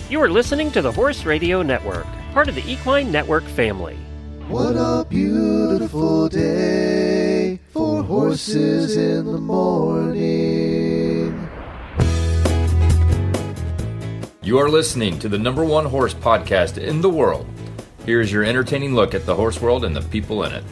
You are listening to the Horse Radio Network, part of the Equine Network family. What a beautiful day for horses in the morning. You are listening to the #1 horse podcast in the world. Here's your entertaining look at the horse world and the people in it.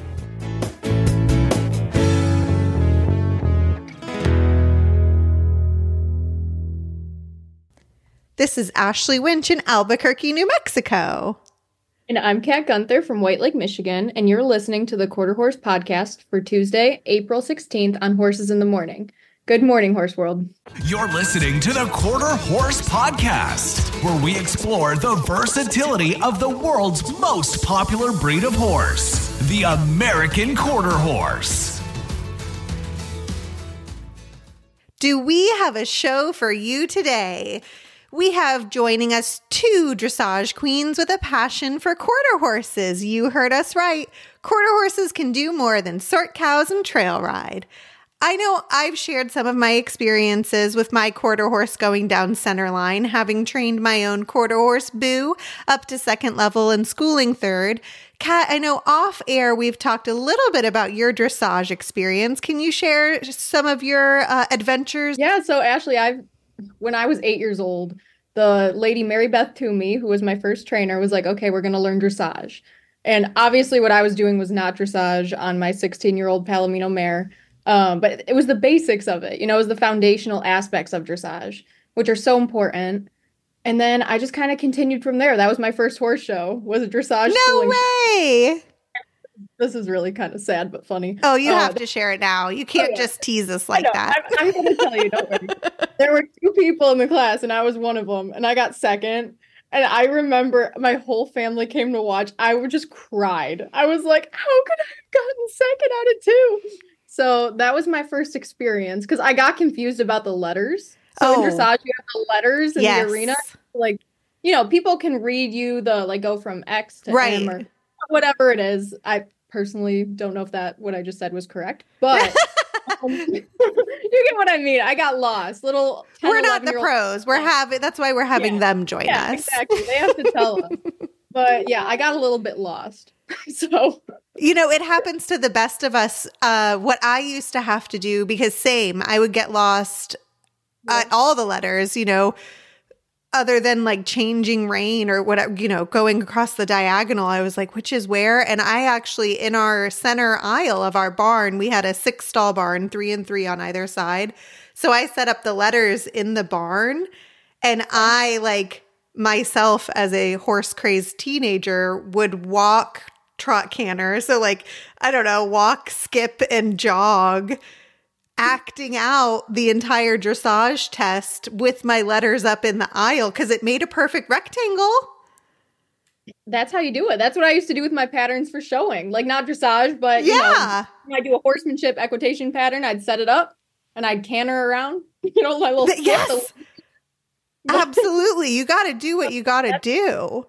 This is Ashley Winch in Albuquerque, New Mexico. And I'm Kat Gunther from White Lake, Michigan, and you're listening to the Quarter Horse Podcast for Tuesday, April 16th on Horses in the Morning. Good morning, Horse World. You're listening to the Quarter Horse Podcast, where we explore the versatility of the world's most popular breed of horse, the American Quarter Horse. Do we have a show for you today? We have joining us two dressage queens with a passion for quarter horses. You heard us right. Quarter horses can do more than sort cows and trail ride. I know I've shared some of my experiences with my quarter horse going down center line, having trained my own quarter horse, Boo, up to second level and schooling third. Kat, I know off air we've talked a little bit about your dressage experience. Can you share some of your adventures? Yeah, so Ashley, when I was 8 years old, the lady Mary Beth Toomey, who was my first trainer, was like, okay, we're going to learn dressage. And obviously what I was doing was not dressage on my 16-year-old Palomino mare. But it was the basics of it, it was the foundational aspects of dressage, which are so important. And then I just kind of continued from there. That was my first horse show, was a dressage. No way! Show. This is really kind of sad, but funny. Oh, you have to share it now. You can't just tease us like that. I'm going to tell you, don't worry. There were two people in the class, and I was one of them, and I got second. And I remember my whole family came to watch. I just cried. I was like, how could I have gotten second out of two? So that was my first experience, because I got confused about the letters. So in dressage, you have the letters in the arena. Like, people can read you go from X to M or whatever it is. I personally don't know if what I just said was correct, but you get what I mean. I got lost. We're not the pros. That's why we're having them join us. Exactly. They have to tell us. But yeah, I got a little bit lost. So, it happens to the best of us. What I used to have to do, because I would get lost at all the letters, other than like changing rein or whatever, going across the diagonal. I was like, which is where? And I actually, in our center aisle of our barn, we had a 6-stall barn, 3 and 3 on either side. So I set up the letters in the barn, and I myself as a horse crazed teenager would walk, trot, canter. So walk, skip, and jog, acting out the entire dressage test with my letters up in the aisle because it made a perfect rectangle. That's how you do it. That's what I used to do with my patterns for showing. Not dressage, but when I do a horsemanship equitation pattern, I'd set it up and I'd canter around. My little yes. Absolutely. You got to do what you got to do.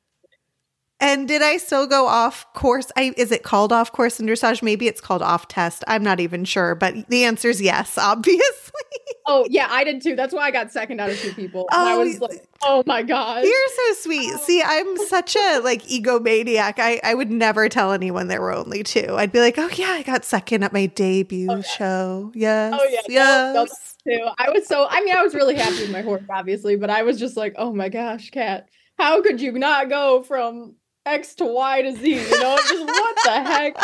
And did I still go off course? Is it called off course in dressage? Maybe it's called off test. I'm not even sure, but the answer is yes, obviously. Oh, yeah, I did too. That's why I got second out of 2 people. And I was like, oh my God. You're so sweet. See, I'm such a egomaniac. I would never tell anyone there were only 2. I'd be like, oh yeah, I got second at my debut show. Yes. Oh yeah. Yes. Too. I was really happy with my horse, obviously, but I was just like, oh my gosh, Kat, how could you not go from X to Y to Z, just what the heck?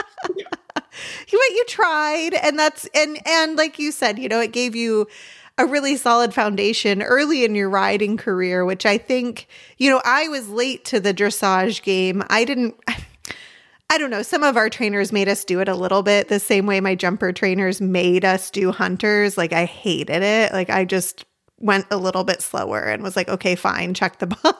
You tried, and and like you said, it gave you a really solid foundation early in your riding career, which I think, I was late to the dressage game. I don't know, some of our trainers made us do it a little bit the same way my jumper trainers made us do hunters. I hated it. I just went a little bit slower and was like, okay, fine, check the box.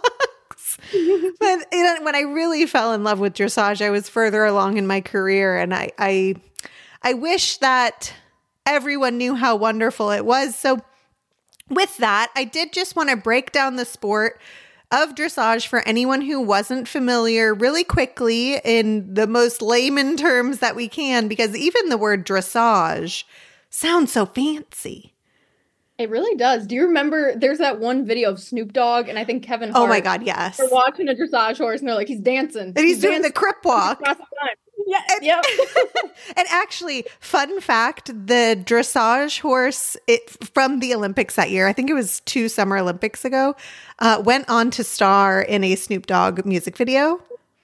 But when I really fell in love with dressage, I was further along in my career, and I wish that everyone knew how wonderful it was. So with that, I did just want to break down the sport of dressage for anyone who wasn't familiar really quickly in the most layman terms that we can, because even the word dressage sounds so fancy. It really does. Do you remember there's that one video of Snoop Dogg and I think Kevin Hart? Oh my God, yes. They're watching a dressage horse and they're like, he's dancing. And he's doing the crip walk. Yeah, yep. And actually, fun fact, the dressage horse from the Olympics that year, I think it was 2 Summer Olympics ago, went on to star in a Snoop Dogg music video.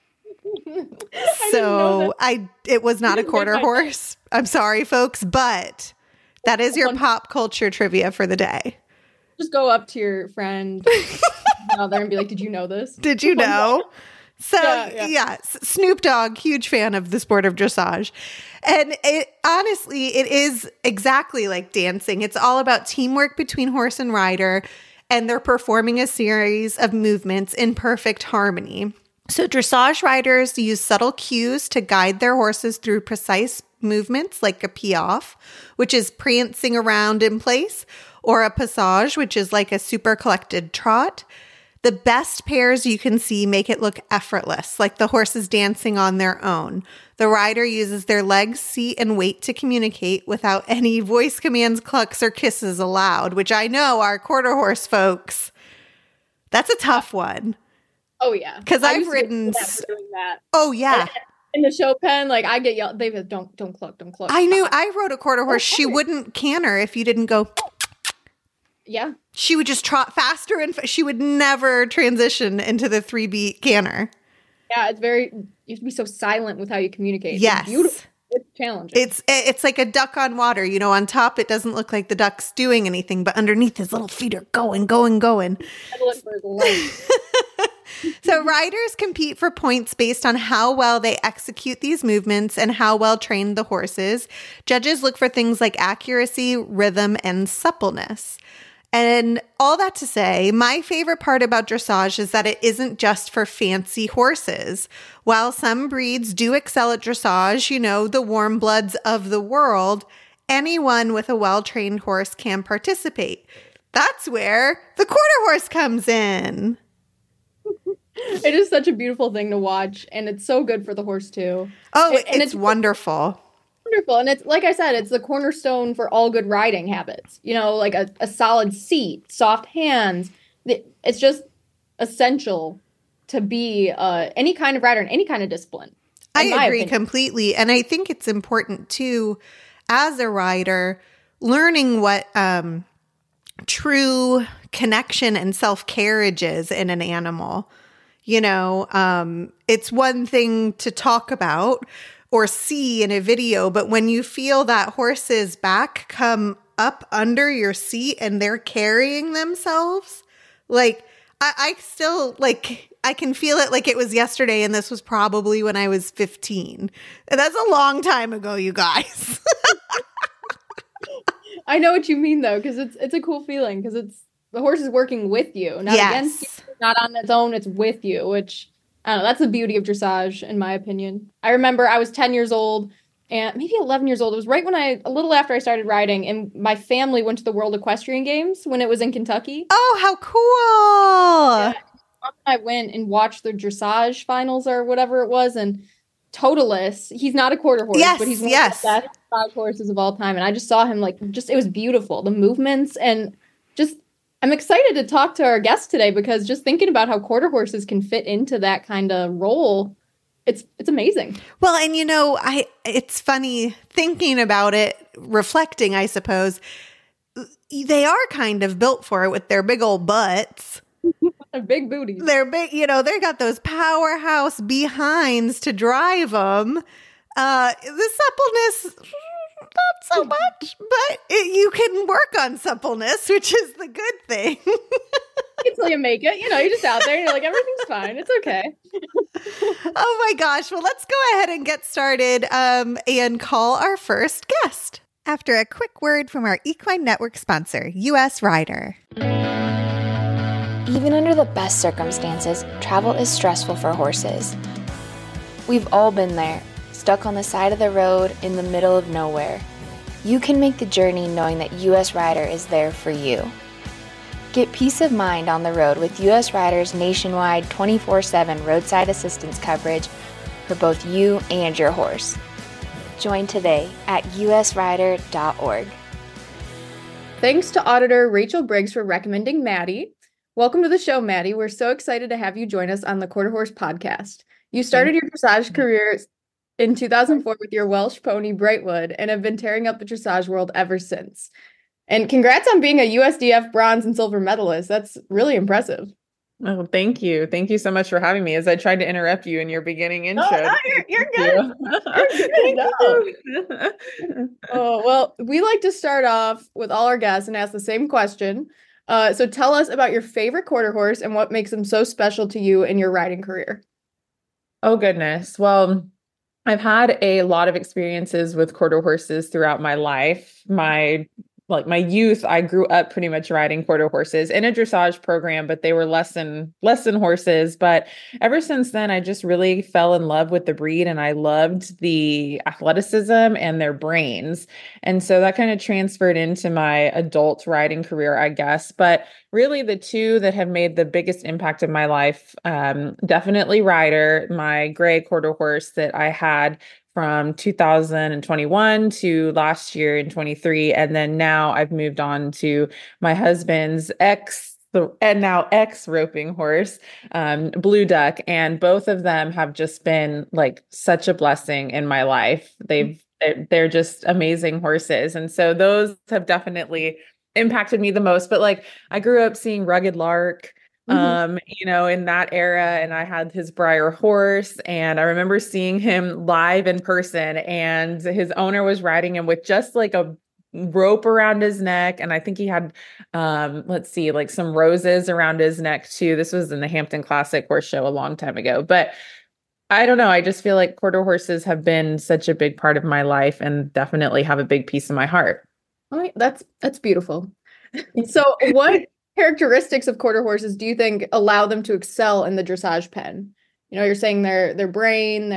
So it was not a quarter horse. I'm sorry, folks, but that is your pop culture trivia for the day. Just go up to your friend out there and be like, did you know this? Did you know? So, Yeah. Snoop Dogg, huge fan of the sport of dressage. And honestly, it is exactly like dancing. It's all about teamwork between horse and rider, and they're performing a series of movements in perfect harmony. So dressage riders use subtle cues to guide their horses through precise movements like a piaffe, which is prancing around in place, or a passage, which is like a super collected trot. The best pairs you can see make it look effortless, like the horses dancing on their own. The rider uses their legs, seat, and weight to communicate without any voice commands, clucks, or kisses allowed, which I know our quarter horse folks, that's a tough one. Oh, yeah. Because I've ridden... doing that. Oh, yeah. In the show pen, like I get yelled, they don't cluck, don't cluck. I rode a quarter horse. She wouldn't canter if you didn't go... Yeah. She would just trot faster and she would never transition into the 3-beat canter. Yeah, you have to be so silent with how you communicate. Yes. It's beautiful. It's challenging. It's like a duck on water. You know, on top, it doesn't look like the duck's doing anything, but underneath his little feet are going. So riders compete for points based on how well they execute these movements and how well trained the horse is. Judges look for things like accuracy, rhythm, and suppleness. And all that to say, my favorite part about dressage is that it isn't just for fancy horses. While some breeds do excel at dressage, you know, the warm bloods of the world, anyone with a well-trained horse can participate. That's where the quarter horse comes in. It is such a beautiful thing to watch, and it's so good for the horse too. Oh, it's wonderful. Wonderful. And it's like I said, it's the cornerstone for all good riding habits. You know, like a solid seat, soft hands. It's just essential to be any kind of rider in any kind of discipline. I agree completely. And I think it's important too, as a rider, learning what true connection and self-carriage is in an animal. You know, it's one thing to talk about or see in a video, but when you feel that horse's back come up under your seat and they're carrying themselves, like I still like, I can feel it like it was yesterday, and this was probably when I was 15. And that's a long time ago, you guys. I know what you mean though, because it's a cool feeling, because the horse is working with you, not against you, not on its own, it's with you, which I don't know, that's the beauty of dressage, in my opinion. I remember I was 10 years old, and maybe 11 years old. It was right when a little after I started riding, and my family went to the World Equestrian Games when it was in Kentucky. Oh, how cool. Yeah, I went and watched the dressage finals or whatever it was, and Totalis, he's not a quarter horse, but he's one of the best dressage horses of all time. And I just saw him it was beautiful. The movements, and just, I'm excited to talk to our guest today, because just thinking about how quarter horses can fit into that kind of role, it's amazing. Well, and you know, it's funny thinking about it, reflecting, I suppose. They are kind of built for it with their big old butts. Big booties. They're big, you know, they got those powerhouse behinds to drive them. The suppleness, not so much, but you can work on suppleness, which is the good thing. Until you make it, you know, you're just out there and you're like, everything's fine. It's okay. Oh my gosh. Well, let's go ahead and get started and call our first guest after a quick word from our Equine Network sponsor, US Rider. Even under the best circumstances, travel is stressful for horses. We've all been there, stuck on the side of the road in the middle of nowhere. You can make the journey knowing that US Rider is there for you. Get peace of mind on the road with US Rider's nationwide 24/7 roadside assistance coverage for both you and your horse. Join today at usrider.org. Thanks to auditor Rachel Briggs for recommending Maddie. Welcome to the show, Maddie. We're so excited to have you join us on the Quarter Horse podcast. You started your dressage career in 2004 with your Welsh pony Brightwood and have been tearing up the dressage world ever since. And congrats on being a USDF bronze and silver medalist. That's really impressive. Oh, thank you. Thank you so much for having me. As I tried to interrupt you in your beginning intro. No, you're good. You're good. Oh, well, we like to start off with all our guests and ask the same question. So tell us about your favorite quarter horse and what makes them so special to you in your riding career. Oh, goodness. Well, I've had a lot of experiences with quarter horses throughout my life. My youth, I grew up pretty much riding quarter horses in a dressage program, but they were lesson horses. But ever since then, I just really fell in love with the breed and I loved the athleticism and their brains. And so that kind of transferred into my adult riding career, I guess. But really the two that have made the biggest impact in my life, definitely Ryder, my gray quarter horse that I had from 2021 to last year in 23. And then now I've moved on to my husband's ex roping horse, Blue Duck. And both of them have just been like such a blessing in my life. They're just amazing horses. And so those have definitely impacted me the most. But like I grew up seeing Rugged Lark, in that era, and I had his Breyer horse, and I remember seeing him live in person, and his owner was riding him with just like a rope around his neck. And I think he had, like some roses around his neck too. This was in the Hampton Classic Horse Show a long time ago, but I don't know. I just feel like quarter horses have been such a big part of my life and definitely have a big piece of my heart. All right. That's beautiful. So what characteristics of quarter horses do you think allow them to excel in the dressage pen? You're saying their brain,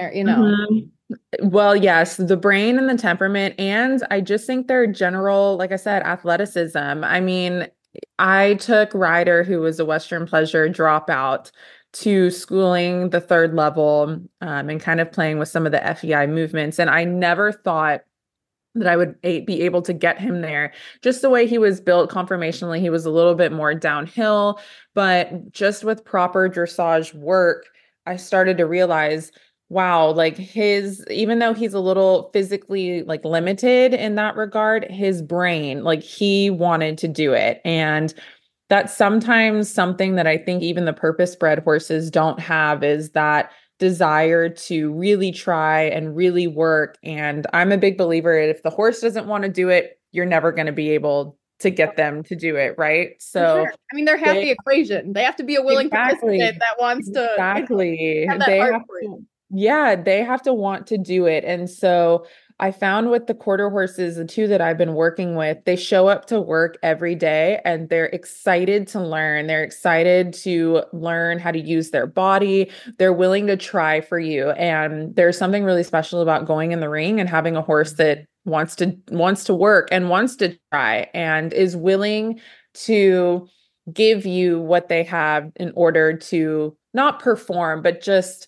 Well, yes, the brain and the temperament. And I just think their general, like I said, athleticism. I mean, I took Ryder, who was a Western Pleasure dropout, to schooling the third level, and kind of playing with some of the FEI movements. And I never thought that I would be able to get him there. Just the way he was built conformationally, he was a little bit more downhill, but just with proper dressage work, I started to realize, wow, like even though he's a little physically like limited in that regard, his brain, like he wanted to do it. And that's sometimes something that I think even the purpose bred horses don't have, is that desire to really try and really work. And I'm a big believer, if the horse doesn't want to do it, you're never going to be able to get them to do it, right? So sure. I mean, they're half the equation. They have to be a willing participant that wants to have that they have to want to do it. And so I found with the quarter horses, the two that I've been working with, they show up to work every day and they're excited to learn. They're excited to learn how to use their body. They're willing to try for you. And there's something really special about going in the ring and having a horse that wants to work and wants to try and is willing to give you what they have in order to not perform, but just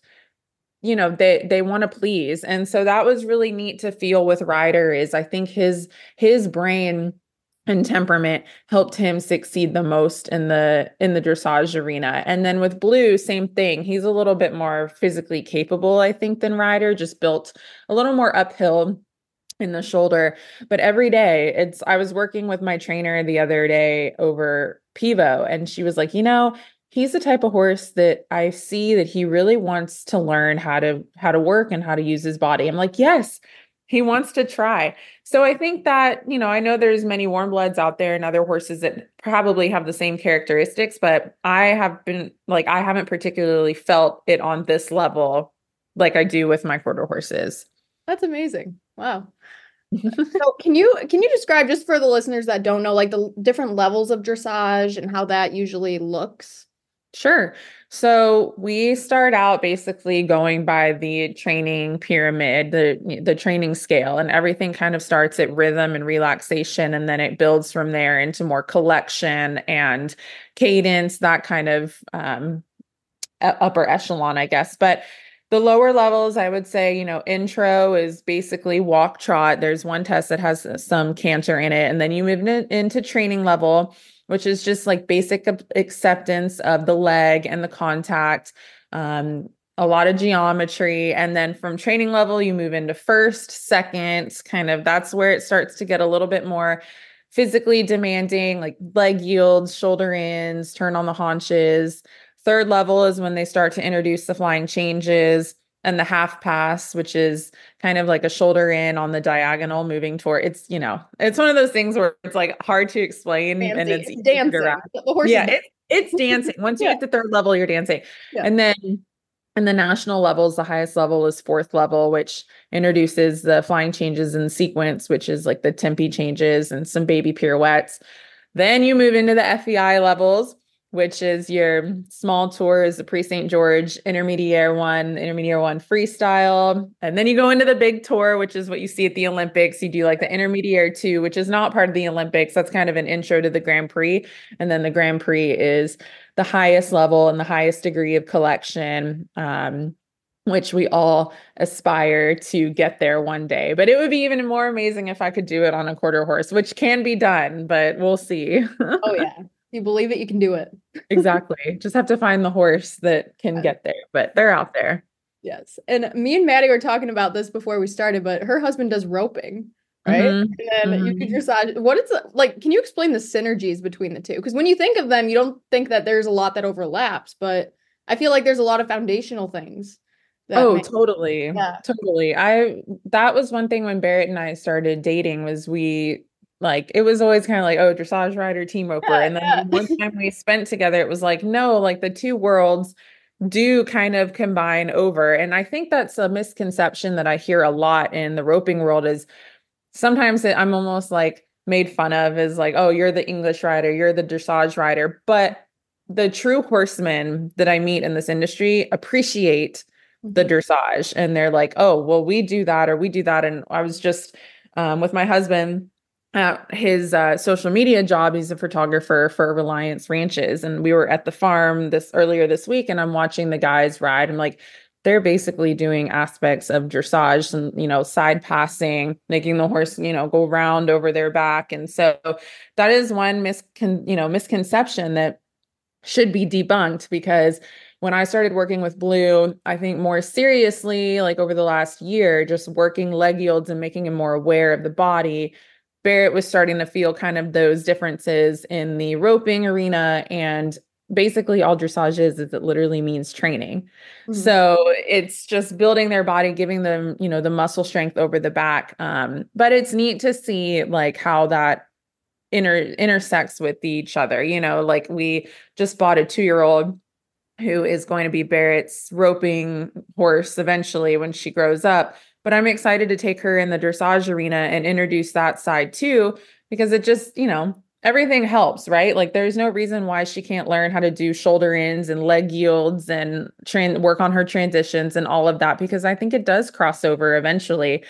they want to please. And so that was really neat to feel with Ryder. Is I think his brain and temperament helped him succeed the most in the dressage arena. And then with Blue, same thing. He's a little bit more physically capable, I think, than Ryder, just built a little more uphill in the shoulder. But every day I was working with my trainer the other day over Pivo, and she was like, he's the type of horse that I see that he really wants to learn how to work and how to use his body. I'm like, yes, he wants to try. So I think that, I know there's many warm bloods out there and other horses that probably have the same characteristics, but I haven't particularly felt it on this level like I do with my quarter horses. That's amazing. Wow. So can you describe, just for the listeners that don't know, like the different levels of dressage and how that usually looks? Sure. So we start out basically going by the training pyramid, the training scale, and everything kind of starts at rhythm and relaxation. And then it builds from there into more collection and cadence, that kind of upper echelon, I guess. But The lower levels, I would say, intro is basically walk trot. There's one test that has some canter in it. And then you move into training level, which is just like basic acceptance of the leg and the contact, a lot of geometry. And then from training level, you move into first, second, kind of that's where it starts to get a little bit more physically demanding, like leg yields, shoulder ins, turn on the haunches. Third level is when they start to introduce the flying changes and the half pass, which is kind of like a shoulder in on the diagonal moving toward it's one of those things where it's like hard to explain. Fancy. And it's dancing. The horse it's dancing. Once you Yeah. hit the third level, you're dancing. Yeah. And then in the national levels, the highest level is fourth level, which introduces the flying changes in sequence, which is like the tempi changes and some baby pirouettes. Then you move into the FEI levels, which is your small tours, the Pre-St. George, Intermediate one freestyle. And then you go into the big tour, which is what you see at the Olympics. You do like the Intermediate 2, which is not part of the Olympics. That's kind of an intro to the Grand Prix. And then the Grand Prix is the highest level and the highest degree of collection, which we all aspire to get there one day. But it would be even more amazing if I could do it on a quarter horse, which can be done, but we'll see. Oh, yeah. If you believe it, you can do it. Exactly. Just have to find the horse that can get there, but they're out there. Yes. And me and Maddie were talking about this before we started, but her husband does roping, right? Mhm. And then you do dressage. What is it like? Can you explain the synergies between the two? Because when you think of them, you don't think that there's a lot that overlaps, but I feel like there's a lot of foundational things. Totally. Yeah. Totally. That was one thing when Barrett and I started dating was it was always kind of like, oh, dressage rider, team roper. And then one time we spent together, it was like, no, like the two worlds do kind of combine over. And I think that's a misconception that I hear a lot in the roping world is sometimes I'm almost like made fun of as like, oh, you're the English rider, you're the dressage rider. But the true horsemen that I meet in this industry appreciate the dressage. And they're like, oh, well, we do that or we do that. And I was just with my husband at his social media job. He's a photographer for Reliance Ranches. And we were at the farm earlier this week, and I'm watching the guys ride. I'm like, they're basically doing aspects of dressage and, side passing, making the horse, go round over their back. And so that is one misconception that should be debunked, because when I started working with Blue, I think more seriously, like over the last year, just working leg yields and making him more aware of the body, Barrett was starting to feel kind of those differences in the roping arena. And basically all dressage is it literally means training. Mm-hmm. So it's just building their body, giving them, the muscle strength over the back. But it's neat to see like how that intersects with each other. Like we just bought a 2-year-old who is going to be Barrett's roping horse eventually when she grows up. But I'm excited to take her in the dressage arena and introduce that side too, because it just, everything helps, right? Like there's no reason why she can't learn how to do shoulder ins and leg yields and work on her transitions and all of that, because I think it does cross over eventually.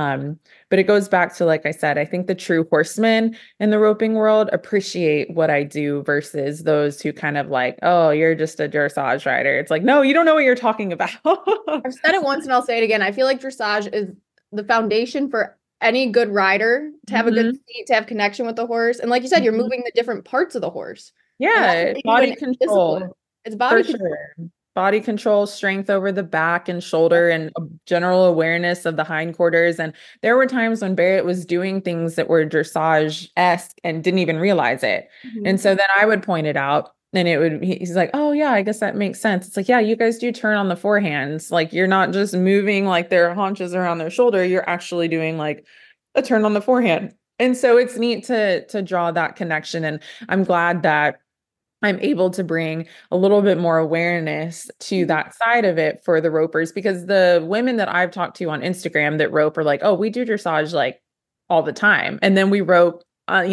But it goes back to, like I said, I think the true horsemen in the roping world appreciate what I do versus those who kind of like, oh, you're just a dressage rider. It's like, no, you don't know what you're talking about. I've said it once and I'll say it again. I feel like dressage is the foundation for any good rider to have a good seat, to have connection with the horse. And like you said, you're moving the different parts of the horse. Yeah, body control. It's body control. Sure. Body control, strength over the back and shoulder, and a general awareness of the hindquarters. And there were times when Barrett was doing things that were dressage-esque and didn't even realize it. Mm-hmm. And so then I would point it out, and he's like, oh yeah, I guess that makes sense. It's like, yeah, you guys do turn on the forehands. Like you're not just moving like their haunches around their shoulder. You're actually doing like a turn on the forehand. And so it's neat to draw that connection. And I'm glad that I'm able to bring a little bit more awareness to that side of it for the ropers, because the women that I've talked to on Instagram that rope are like, oh, we do dressage like all the time. And then we rope,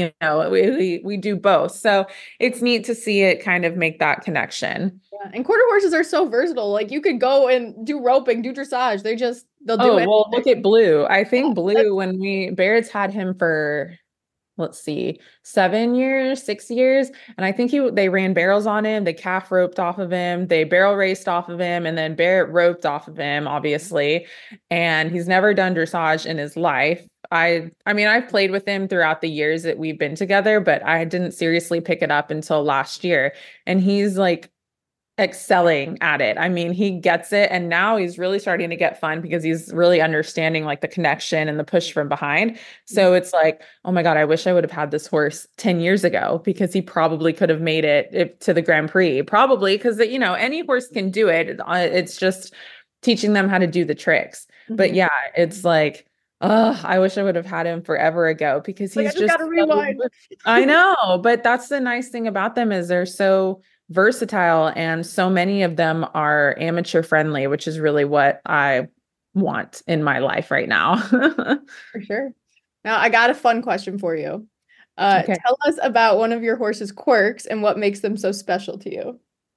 we do both. So it's neat to see it kind of make that connection. Yeah. And quarter horses are so versatile. Like you could go and do roping, do dressage. They'll do it. Well, look at Blue. I think Blue, when Barrett's had him for let's see, 7 years, 6 years. And I think they ran barrels on him. They calf roped off of him. They barrel raced off of him, and then Barrett roped off of him, obviously. And he's never done dressage in his life. I mean, I've played with him throughout the years that we've been together, but I didn't seriously pick it up until last year. And he's like excelling at it. I mean, he gets it. And now he's really starting to get fun because he's really understanding like the connection and the push from behind. So it's like, oh my God, I wish I would have had this horse 10 years ago, because he probably could have made it to the Grand Prix. Probably because, any horse can do it. It's just teaching them how to do the tricks. Mm-hmm. But yeah, it's like, I wish I would have had him forever ago, because he's just gotta rewind. I know, but that's the nice thing about them is they're so versatile, and so many of them are amateur friendly, which is really what I want in my life right now. For sure. Now I got a fun question for you. Okay. Tell us about one of your horse's quirks and what makes them so special to you.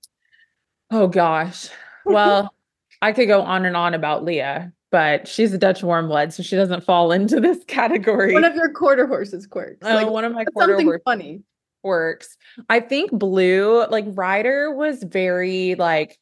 Oh gosh. Well, I could go on and on about Leah, but she's a Dutch warm blood, so she doesn't fall into this category. One of your quarter horse's quirks. One of my quarter horse funny quirks. I think Blue, like Ryder, was very like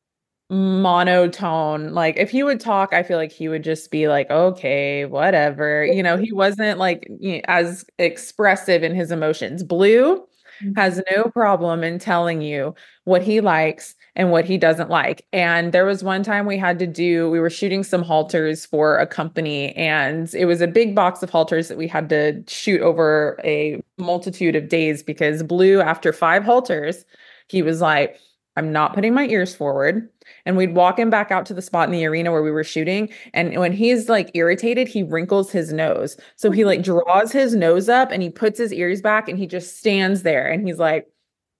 monotone. Like if he would talk, I feel like he would just be like, okay, whatever. He wasn't like as expressive in his emotions. Blue has no problem in telling you what he likes and what he doesn't like. And there was one time we were shooting some halters for a company, and it was a big box of halters that we had to shoot over a multitude of days, because Blue, after 5 halters, he was like, I'm not putting my ears forward. And we'd walk him back out to the spot in the arena where we were shooting. And when he's like irritated, he wrinkles his nose. So he like draws his nose up and he puts his ears back and he just stands there. And he's like,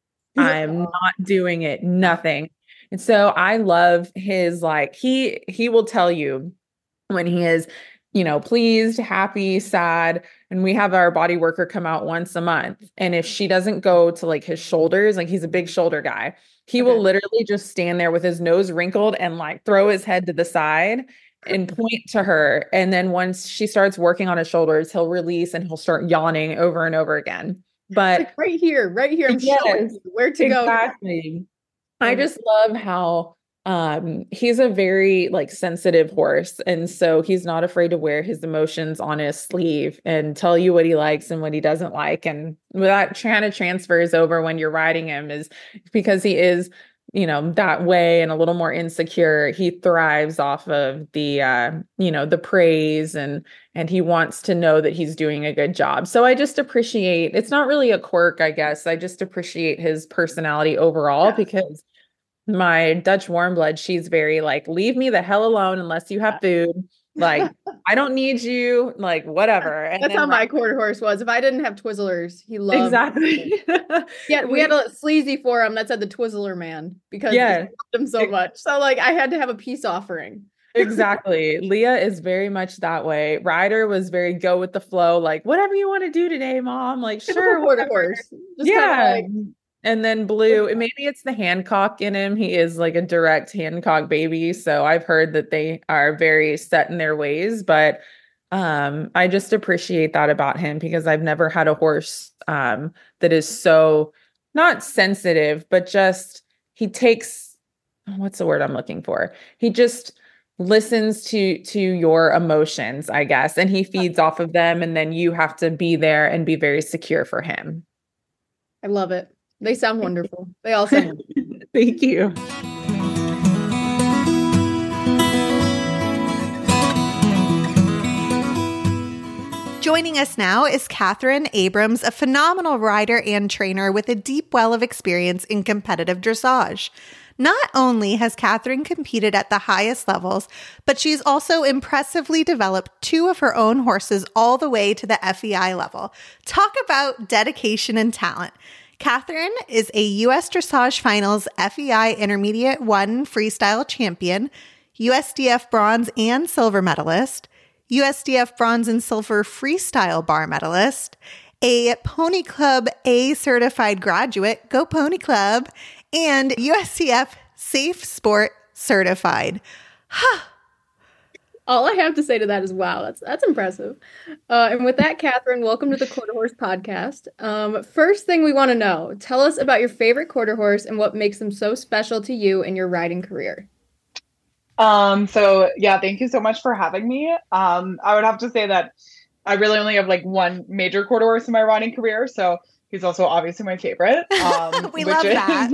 I'm not doing it. Nothing. And so I love his, like, he will tell you when he is, pleased, happy, sad. And we have our body worker come out once a month. And if she doesn't go to like his shoulders, like he's a big shoulder guy, he will literally just stand there with his nose wrinkled and like throw his head to the side and point to her. And then once she starts working on his shoulders, he'll release and he'll start yawning over and over again. But like right here, I'm showing you where to go. Exactly. I just love how he's a very like sensitive horse. And so he's not afraid to wear his emotions on his sleeve and tell you what he likes and what he doesn't like. And that kind of transfers over when you're riding him, is because he is, that way and a little more insecure. He thrives off of the, the praise, and he wants to know that he's doing a good job. So I just appreciate, it's not really a quirk, I guess. I just appreciate his personality overall, because my Dutch warm blood, she's very like, leave me the hell alone unless you have food. Like, I don't need you, like, whatever. And that's how my quarter horse was. If I didn't have Twizzlers, he loved exactly. Yeah, we had a sleazy for him that said the Twizzler man, because he loved him so much. So like I had to have a peace offering. Exactly. Leah is very much that way. Ryder was very go with the flow, like, whatever you want to do today, Mom. Like, sure. Quarter horse. Just yeah. And then Blue, maybe it's the Hancock in him. He is like a direct Hancock baby. So I've heard that they are very set in their ways, but I just appreciate that about him, because I've never had a horse that is so not sensitive, but just he takes, what's the word I'm looking for? He just listens to your emotions, I guess, and he feeds off of them. And then you have to be there and be very secure for him. I love it. They sound wonderful. They all sound wonderful. Thank you. Joining us now is Catherine Abrams, a phenomenal rider and trainer with a deep well of experience in competitive dressage. Not only has Catherine competed at the highest levels, but she's also impressively developed 2 of her own horses all the way to the FEI level. Talk about dedication and talent. Catherine is a U.S. Dressage Finals FEI Intermediate 1 Freestyle Champion, USDF Bronze and Silver Medalist, USDF Bronze and Silver Freestyle Bar Medalist, a Pony Club A Certified Graduate, Go Pony Club, and USCF Safe Sport Certified. All I have to say to that is, wow, that's impressive. And with that, Catherine, welcome to the Quarter Horse Podcast. First thing we want to know, tell us about your favorite quarter horse and what makes them so special to you in your riding career. So yeah, thank you so much for having me. I would have to say that I really only have like one major quarter horse in my riding career, so he's also obviously my favorite. We love that.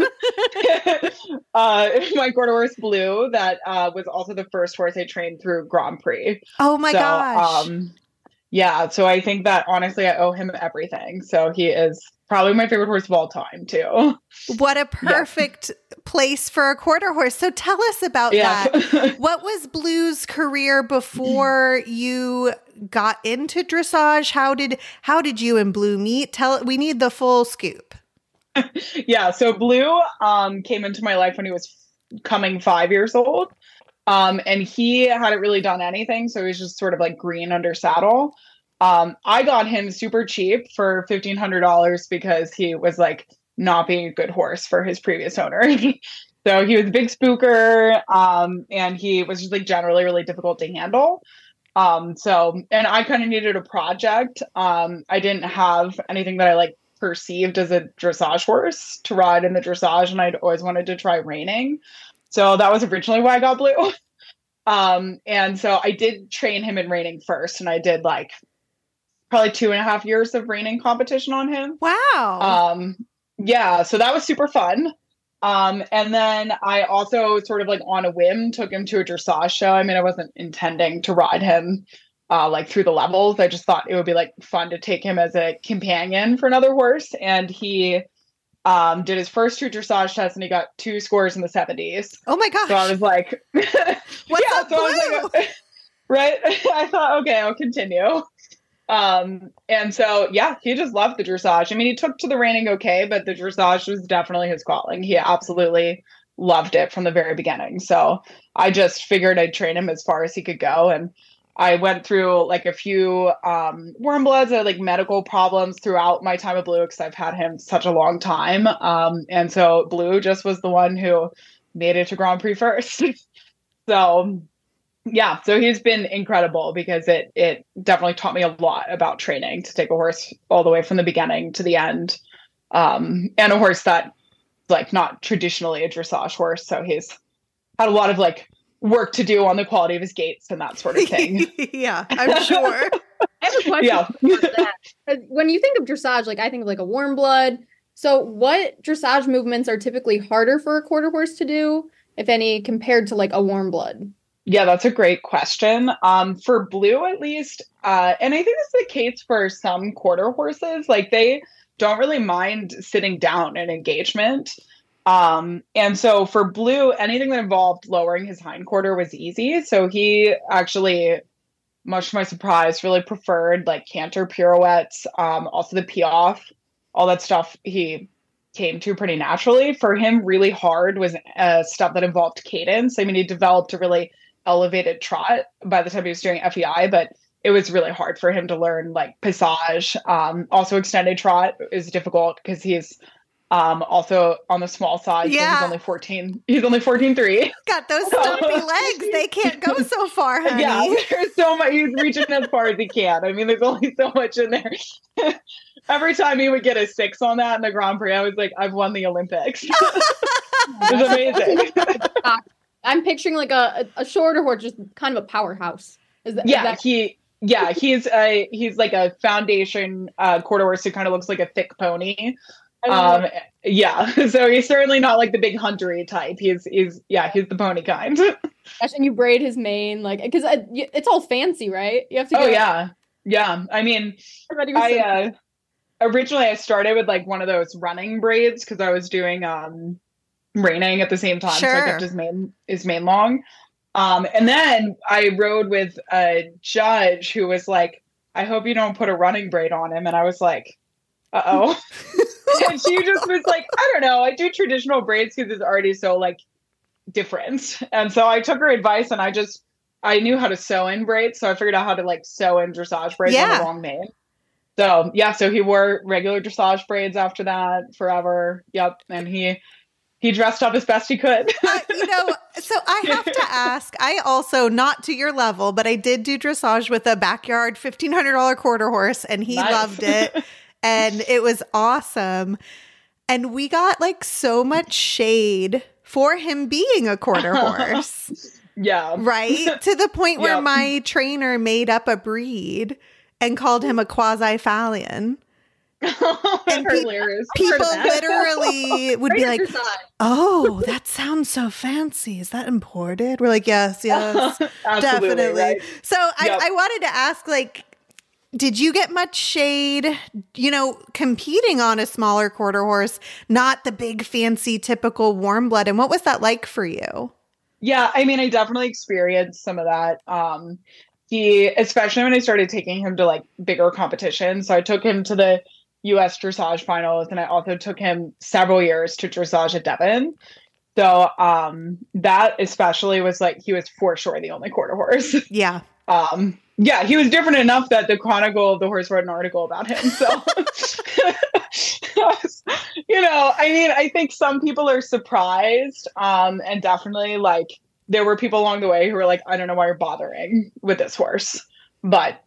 My quarter horse Blue, that was also the first horse I trained through Grand Prix. Oh my gosh. Yeah, so I think that honestly I owe him everything. So he is probably my favorite horse of all time too. What a perfect place for a quarter horse. So tell us about that. What was Blue's career before you got into dressage? How did you and Blue meet? We need the full scoop. Yeah, so Blue came into my life when he was coming 5 years old. And he hadn't really done anything, so he was just sort of like green under saddle. I got him super cheap for $1,500 because he was like not being a good horse for his previous owner. So he was a big spooker, and he was just like generally really difficult to handle. And I kind of needed a project. I didn't have anything that I like perceived as a dressage horse to ride in the dressage, and I'd always wanted to try reining. So that was originally why I got Blue. And so I did train him in reining first, and I did like probably 2.5 years of reining competition on him. Wow. Yeah, so that was super fun. And then I also sort of like on a whim took him to a dressage show. I mean, I wasn't intending to ride him like through the levels. I just thought it would be like fun to take him as a companion for another horse. And he did his first 2 dressage tests, and he got 2 scores in the 70s. Oh my gosh. So I was like, what's up, Blue? I was like, right? I thought, okay, I'll continue. And so, yeah, he just loved the dressage. I mean, he took to the reining okay, but the dressage was definitely his calling. He absolutely loved it from the very beginning. So I just figured I'd train him as far as he could go. And I went through like a few warm bloods or like medical problems throughout my time with Blue because I've had him such a long time. And so Blue just was the one who made it to Grand Prix first. So yeah, so he's been incredible because it definitely taught me a lot about training to take a horse all the way from the beginning to the end. And a horse that like not traditionally a dressage horse. So he's had a lot of like work to do on the quality of his gaits and that sort of thing. Yeah, I'm sure. I have a question about that. When you think of dressage, like I think of like a warm blood. So what dressage movements are typically harder for a quarter horse to do, if any, compared to like a warm blood? Yeah, that's a great question. For Blue, at least, and I think it's the case for some quarter horses, like they don't really mind sitting down in engagement. And so for Blue, anything that involved lowering his hindquarter was easy. So he actually, much to my surprise, really preferred like canter pirouettes, also the piaffe, all that stuff he came to pretty naturally. For him, really hard was stuff that involved cadence. I mean, he developed a really elevated trot by the time he was doing FEI, but it was really hard for him to learn like passage. Also extended trot is difficult because he's also on the small side. Yeah. So he's only 14.3. Got those stumpy legs. They can't go so far, honey. Yeah, there's so much. He's reaching as far as he can. I mean, there's only so much in there. Every time he would get a 6 on that in the Grand Prix, I was like, I've won the Olympics. It was amazing. I'm picturing like a shorter horse, just kind of a powerhouse. He's like a foundation quarter horse who kind of looks like a thick pony. Yeah, so he's certainly not like the big huntery type. He's the pony kind. Gosh, and you braid his mane, like, because it's all fancy, right? You have to. Yeah. I mean, originally I started with like one of those running braids because I was doing reining at the same time. Sure. So I kept his mane long. And then I rode with a judge who was like, I hope you don't put a running braid on him. And I was like, uh-oh. And she just was like, I don't know. I do traditional braids because it's already so like different. And so I took her advice and I knew how to sew in braids. So I figured out how to like sew in dressage braids on the long mane. So yeah, so he wore regular dressage braids after that forever. Yep. And he dressed up as best he could. So I have to ask, I also, not to your level, but I did do dressage with a backyard $1,500 quarter horse, and he loved it. And it was awesome. And we got like so much shade for him being a quarter horse. Yeah. Right? To the point where my trainer made up a breed and called him a quasi-Fallion. And hilarious. People literally would be like, "Oh, that sounds so fancy. Is that imported?" We're like, yes, definitely. Right. So I wanted to ask, like, did you get much shade, competing on a smaller quarter horse, not the big fancy typical warm blood? And what was that like for you? Yeah, I mean, I definitely experienced some of that. Especially when I started taking him to like bigger competitions. So I took him to the US dressage finals, and I also took him several years to dressage at Devon. So that especially was like, he was for sure the only quarter horse. Yeah. Yeah, he was different enough that the Chronicle of the Horse wrote an article about him. So, I mean, I think some people are surprised. And definitely like there were people along the way who were like, I don't know why you're bothering with this horse. But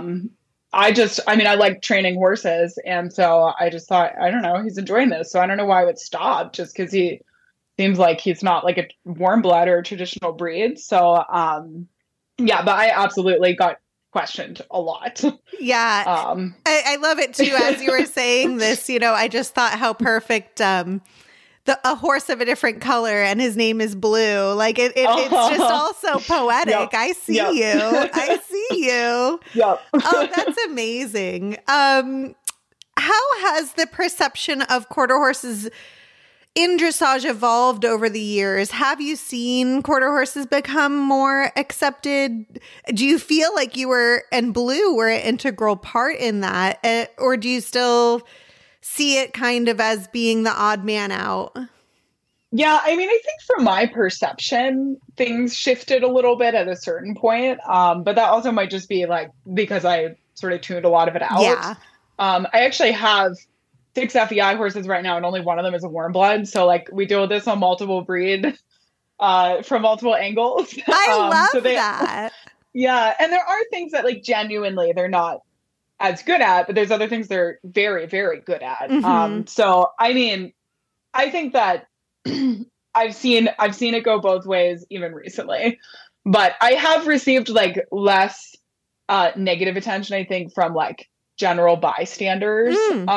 I like training horses. And so I just thought, I don't know, he's enjoying this. So I don't know why I would stop just because he seems like he's not like a warm blood or a traditional breed. So, yeah, but I absolutely got questioned a lot. Yeah. I love it too. As you were saying this, I just thought how perfect, a horse of a different color and his name is Blue. Like it's just all so poetic. Yep. I see you. I see you. Yep. Oh, that's amazing. How has the perception of quarter horses in dressage evolved over the years? Have you seen quarter horses become more accepted? Do you feel like you and Blue were an integral part in that? Or do you still see it kind of as being the odd man out? Yeah, I mean, I think from my perception, things shifted a little bit at a certain point. But that also might just be like, because I sort of tuned a lot of it out. Yeah. I actually have 6 FEI horses right now, and only one of them is a warm blood. So like we deal with this on multiple breed from multiple angles. I love that. Yeah. And there are things that like genuinely they're not as good at, but there's other things they're very, very good at. Mm-hmm. So I mean, I think that I've seen it go both ways even recently, but I have received like less negative attention, I think, from like general bystanders.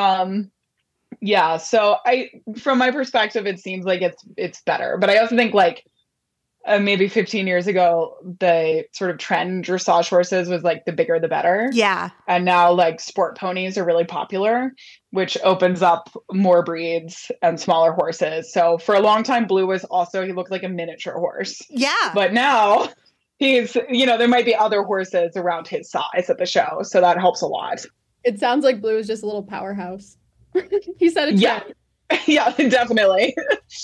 Yeah. So from my perspective, it seems like it's better, but I also think like maybe 15 years ago, the sort of trend in dressage horses was like the bigger, the better. Yeah. And now like sport ponies are really popular, which opens up more breeds and smaller horses. So for a long time, Blue he looked like a miniature horse. Yeah. But now he's, there might be other horses around his size at the show. So that helps a lot. It sounds like Blue is just a little powerhouse. He said it. Yeah. Yeah, definitely.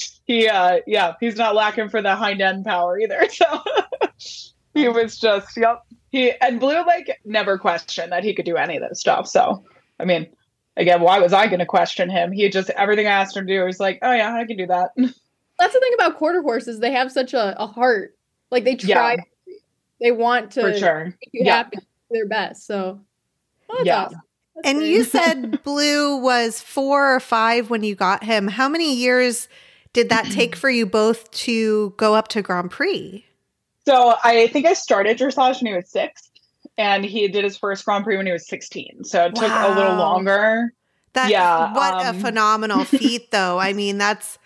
He's not lacking for the hind end power either. So he was just, and Blue like never questioned that he could do any of this stuff. So, I mean, again, why was I going to question him? He just, everything I asked him to do, he's like, oh yeah, I can do that. That's the thing about quarter horses. They have such a heart. Like they try, they want to make you happy, do their best. So, that's awesome. And you said Blue was 4 or 5 when you got him. How many years did that take for you both to go up to Grand Prix? So I think I started dressage when he was 6, and he did his first Grand Prix when he was 16. So it took a little longer. What a phenomenal feat, though. I mean, that's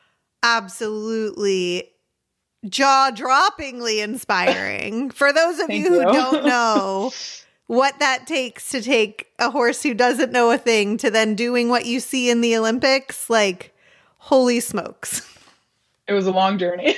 absolutely jaw-droppingly inspiring. For those of you who don't know what that takes to take a horse who doesn't know a thing to then doing what you see in the Olympics, like, holy smokes. It was a long journey.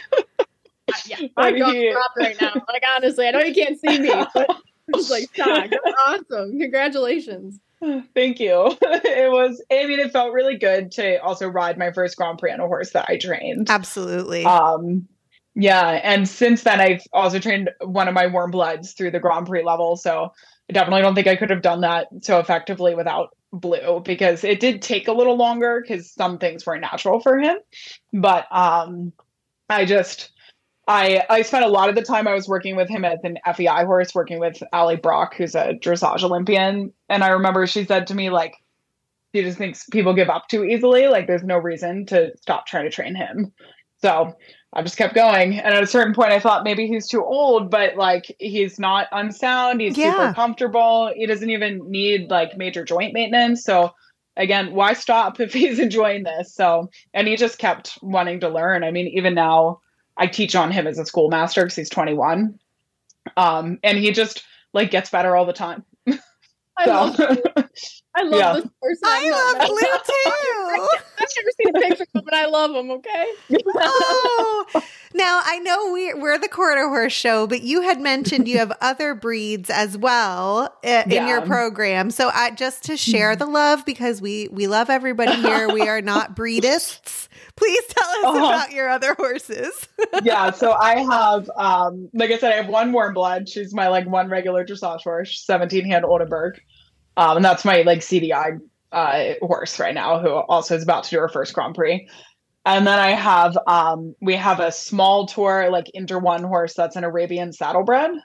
I'm going right now. Like, honestly, I know you can't see me, but I'm just like, shocked. That's awesome. Congratulations. Thank you. It felt really good to also ride my first Grand Prix on a horse that I trained. Absolutely. Yeah. And since then, I've also trained one of my warm bloods through the Grand Prix level. So I definitely don't think I could have done that so effectively without Blue, because it did take a little longer because some things were natural for him. But I I spent a lot of the time I was working with him as an FEI horse, working with Allie Brock, who's a dressage Olympian. And I remember she said to me, like, she just thinks people give up too easily. Like, there's no reason to stop trying to train him. So I just kept going. And at a certain point, I thought maybe he's too old, but like, he's not unsound. He's super comfortable. He doesn't even need like major joint maintenance. So again, why stop if he's enjoying this? So, and he just kept wanting to learn. I mean, even now I teach on him as a schoolmaster because he's 21. And he just like gets better all the time. I love this person. I love Blue too. I've never seen a picture of him, but I love him. Okay. Oh, now I know we're the Quarter Horse Show, but you had mentioned you have other breeds as well in your program. So just to share the love, because we love everybody here. We are not breedists. Please tell us about your other horses. Yeah, so I have, like I said, I have one warm blood. She's my like one regular dressage horse, 17-hand Oldenburg. And that's my like CDI horse right now, who also is about to do her first Grand Prix. And then I have, we have a small tour, like Inter One horse that's an Arabian saddlebred,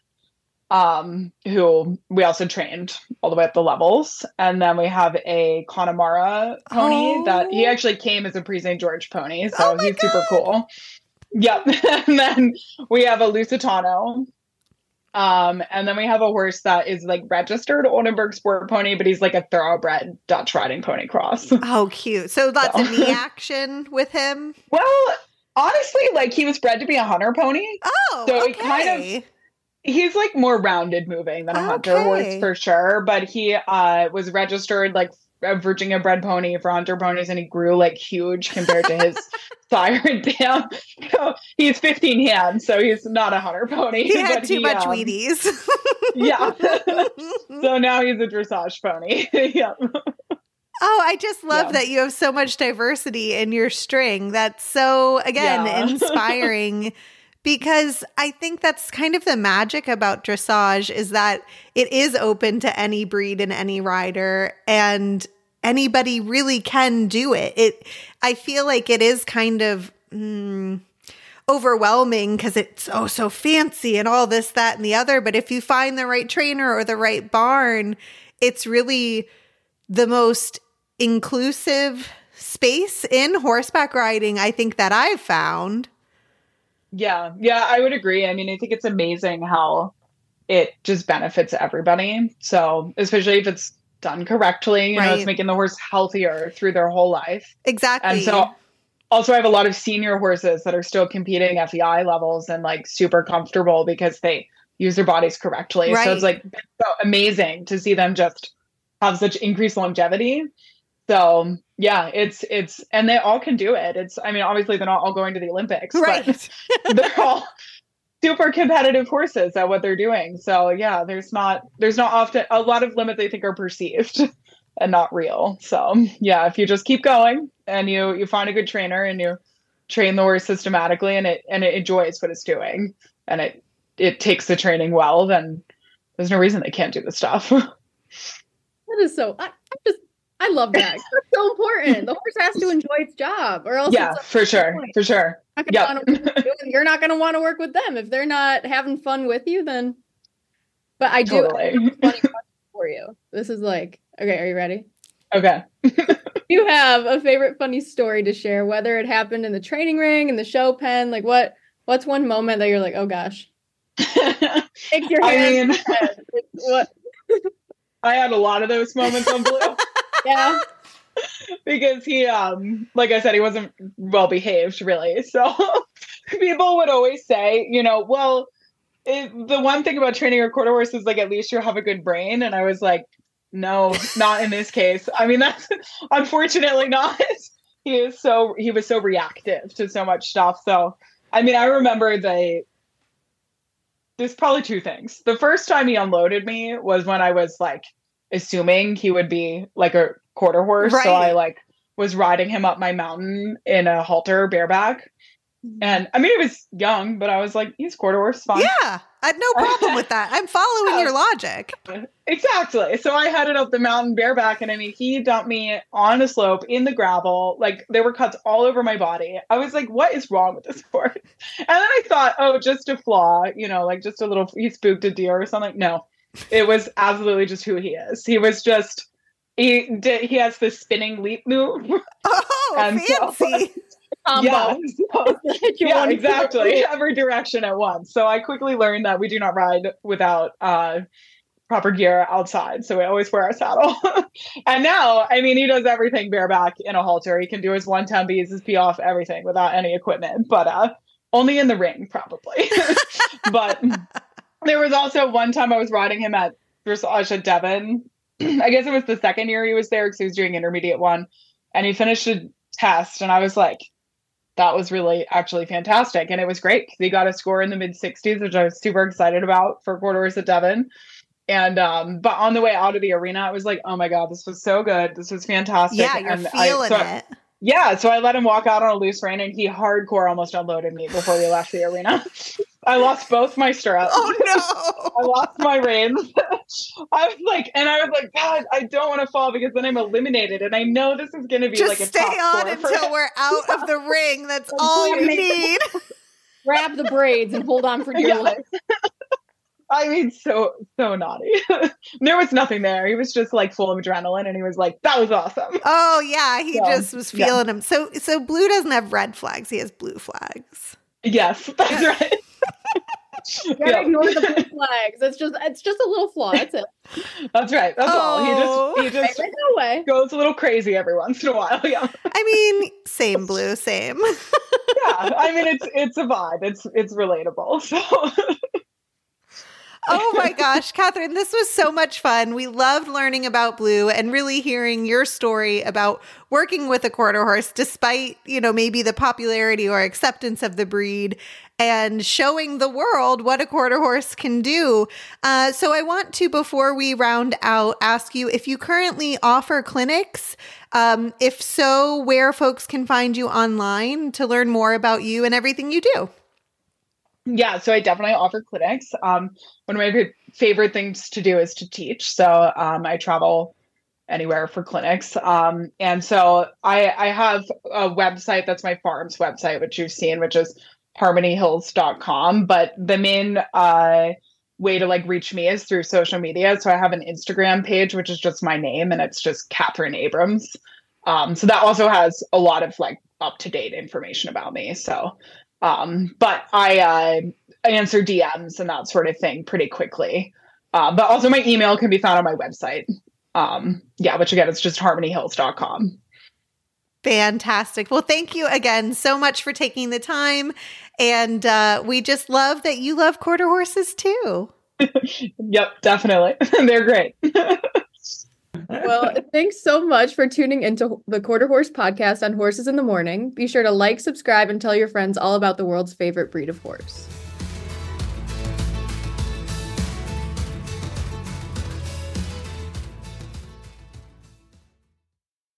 who we also trained all the way up the levels. And then we have a Connemara pony that he actually came as a Pre-St. George pony. So he's super cool. Yep. And then we have a Lusitano. And then we have a horse that is like registered Oldenburg sport pony, but he's like a thoroughbred Dutch riding pony cross. Oh, cute. So lots of knee action with him. Well, honestly, like he was bred to be a hunter pony. Oh, so okay. it kind of, he's like more rounded moving than a hunter horse for sure. But he was registered like a Virginia bred pony for hunter ponies, and he grew like huge compared to his sire and dam. So he's 15 hands, so he's not a hunter pony. He had too much Wheaties. Yeah. So now he's a dressage pony. Yeah. Oh, I just love that you have so much diversity in your string. That's so, again, inspiring. Because I think that's kind of the magic about dressage, is that it is open to any breed and any rider, and anybody really can do it. I feel like it is kind of overwhelming because it's so fancy and all this, that, and the other. But if you find the right trainer or the right barn, it's really the most inclusive space in horseback riding, I think, that I've found. Yeah, I would agree. I mean, I think it's amazing how it just benefits everybody. So, especially if it's done correctly, you know, it's making the horse healthier through their whole life. Exactly. And so, also, I have a lot of senior horses that are still competing FEI levels and like super comfortable because they use their bodies correctly. So it's like so amazing to see them just have such increased longevity. So yeah, it's, and they all can do it. I mean, obviously they're not all going to the Olympics, but they're all super competitive horses at what they're doing. So yeah, there's not often a lot of limits I think are perceived and not real. So yeah, if you just keep going and you find a good trainer and you train the horse systematically and it enjoys what it's doing and it takes the training well, then there's no reason they can't do the stuff. That is so, I love that. That's so important. The horse has to enjoy its job, or else for sure. You're not going to want to work with them if they're not having fun with you. Then, but I do have a funny question for you. This is like, okay, are you ready? Okay. You have a favorite funny story to share, whether it happened in the training ring, in the show pen. Like, what's one moment that you're like, oh gosh, take your hand. What? I had a lot of those moments on Blue. Yeah. Because he, like I said, he wasn't well behaved, really. So people would always say, you know, well, the one thing about training a quarter horse is like, at least you have a good brain. And I was like, no, not in this case. I mean, that's unfortunately not. He was so reactive to so much stuff. So, I mean, I remember there's probably two things. The first time he unloaded me was when I was like, assuming he would be like a quarter horse. Right. So I like was riding him up my mountain in a halter bareback. And I mean, he was young, but I was like, he's quarter horse, fine. Yeah, I had no problem with that. I'm following your logic. Exactly. So I headed up the mountain bareback, and I mean, he dumped me on a slope in the gravel. Like, there were cuts all over my body. I was like, what is wrong with this horse? And then I thought, oh, just a flaw, like just a little, he spooked a deer or something. No, it was absolutely just who he is. He was just, he has this spinning leap move. Oh, and fancy. Yeah, exactly. Every direction at once. So I quickly learned that we do not ride without proper gear outside. So we always wear our saddle. And now, I mean, he does everything bareback in a halter. He can do his 110 his pee off, everything without any equipment, but only in the ring, probably. But there was also one time I was riding him at dressage at Devon. I guess it was the second year he was there because he was doing intermediate one, and he finished a test, and I was like, that was really actually fantastic. And it was great because he got a score in the mid-60s, which I was super excited about for quarter horse at Devon. And but on the way out of the arena, I was like, oh my God, this was so good. This was fantastic. Yeah, you're feeling it. Yeah, so I let him walk out on a loose rein, and he hardcore almost unloaded me before we left the arena. I lost both my stirrups. Oh no! I lost my reins. I was like, God, I don't want to fall because then I'm eliminated, and I know this is going to be just like a stay on until we're out of the ring. That's all you need. Grab the braids and hold on for dear life. I mean, so naughty. There was nothing there. He was just like full of adrenaline, and he was like, that was awesome. Oh yeah, he just was feeling him. So Blue doesn't have red flags; he has blue flags. Yes, that's right. Ignore the blue flags. It's just a little flaw. That's it. That's right. That's all. He just goes a little crazy every once in a while. Yeah. I mean, same Blue, same. Yeah. I mean, it's a vibe. It's relatable. So. Oh my gosh, Catherine, this was so much fun. We loved learning about Blue and really hearing your story about working with a quarter horse, despite, maybe the popularity or acceptance of the breed, and showing the world what a quarter horse can do. So I want to, before we round out, ask you if you currently offer clinics. If so, where folks can find you online to learn more about you and everything you do. Yeah, so I definitely offer clinics. One of my favorite things to do is to teach. So I travel anywhere for clinics. And so I have a website that's my farm's website, which you've seen, which is harmonyhills.com. But the main way to reach me is through social media. So I have an Instagram page, which is just my name, and it's just Catherine Abrams. So that also has a lot of up-to-date information about me. So but I answer DMs and that sort of thing pretty quickly. But also my email can be found on my website. Which again, it's just harmonyhills.com. Fantastic. Well, thank you again so much for taking the time. And we just love that you love quarter horses too. Yep, definitely. They're great. Well, thanks so much for tuning into the Quarter Horse podcast on Horses in the Morning. Be sure to like, subscribe, and tell your friends all about the world's favorite breed of horse.